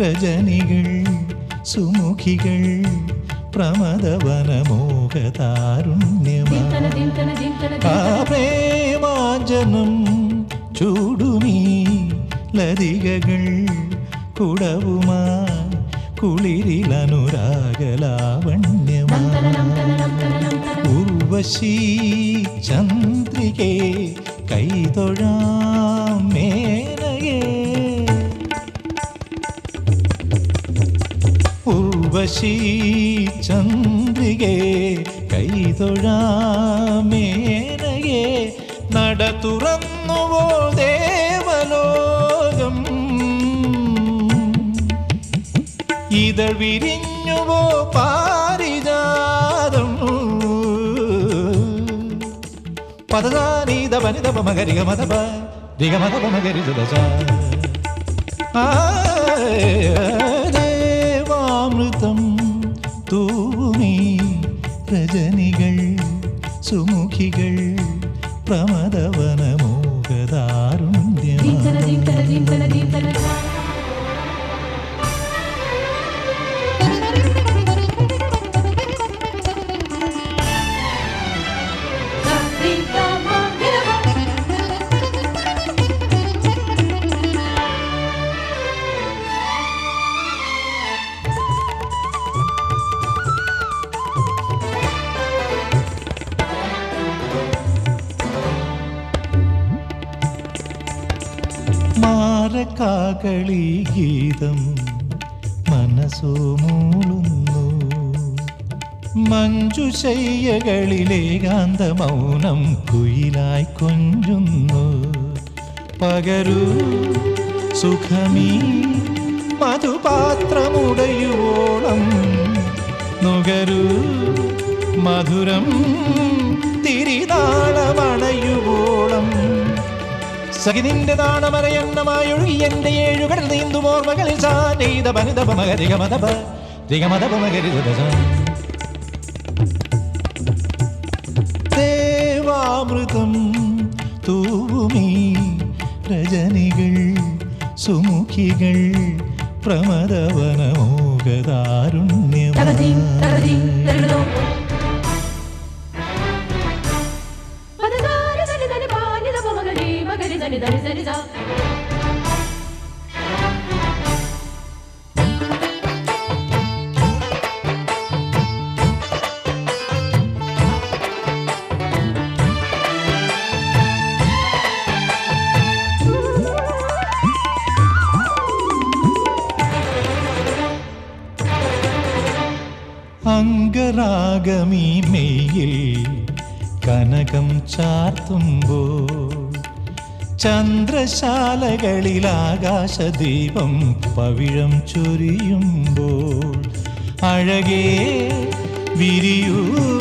രജനികൾ സുമുഖികൾ പ്രമദവനമോഹതാരുണ്യമാ പ്രേമാഞ്ജനം ചൂടുമീ ലതികകൾ കുടവുമാ കുളിരിലനുരാഗലാവണ്യമാ ഉർവശീ ചന്ദ്രികേ കൈതൊഴാം മേനകേ ഉർവശീ ചന്ദ്രികേ കൈതൊഴാം മേനകേ നട തുറന്നുവോ ദേവലോകം ഇതൾ വിരിഞ്ഞുവോ പാരിജാതം പദദാനീത വനിതപ മകരിക മതപ ദിഗമതപ മകരി സുദശ ദേവാമൃതം തൂമീ രജനികൾ സുമുഖികൾ പ്രമദവനമോഹതാരുണ്യമാ മാരക്കാകളി ഗീതം മനസ്സോ മൂളുന്നു മഞ്ജുശയ്യകളിലേകാന്ത മൗനം കുയിലായി കൊഞ്ചുന്നു പകരൂ സുഖമീ മധുപാത്രമുടയുവോളം നുകരൂ മധുരം തിരിനാളമണയുവോളം സഖിനിന്റെ താണമറയെണ്ണമായൊഴുകി എന്റെ ഏഴുകടൽ നീന്തുമോർമകളിൽ സാനീത വനിതപമകരികമതപ ദിഗമതപമകരി ദേവാമൃതം തൂവുമീ രജനികൾ സുമുഖികൾ പ്രമദവനമോഹതാരുണ്യമാ അംഗരാഗമീ മെയ്യിൽ കനകം ചാർത്തുമ്പോൾ ചന്ദ്രശാലകളിൽ ആകാശദീപം പവിഴം ചൊരിയുമ്പോൾ അഴകേ വിരിയൂ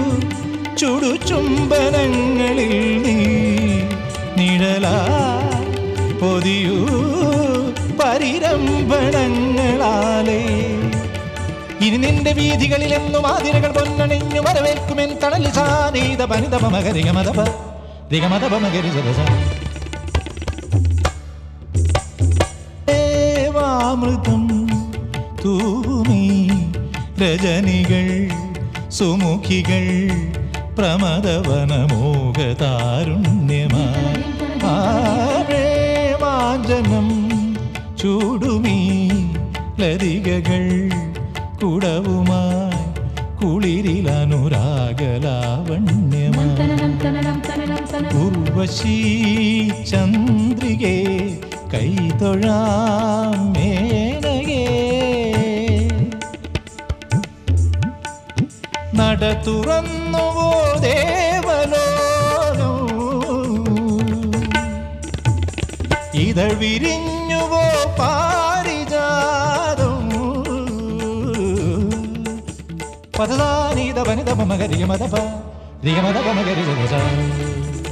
ചുടുചുംബനങ്ങളിൽ നീ നിഴലാ പൊതിയൂ പരിരംഭണങ്ങളാലേ ഇനി നിന്റെ വീഥികളിലെന്നും ആതിരകൾ പൊന്നണിഞ്ഞു വരവേൽക്കുമെൻ തണലി സാനീത വനിതപ മകരികമതപ ദിഗമതപ മകരി സദസ ദേവാമൃതം തൂമീ രജനികൾ സുമുഖികൾ പ്രമദവനമോഹതാരുണ്യമാ പ്രേമാഞ്ജനം ചൂടുമീ ലതികകൾ കുടവുമായി കുളിരിലനുരാഗലാവണ്യമാ ഉർവശീ ചന്ദ്രികേ കൈതൊഴാം മേനകേ നട തുറന്നുവോ ദേവലോകം ഇതൾ വിരിഞ്ഞുവോ പാരിജാതം പദദാനീത വനിതപ മകരികമതപ ദിഗമതപ മകരി സുദശ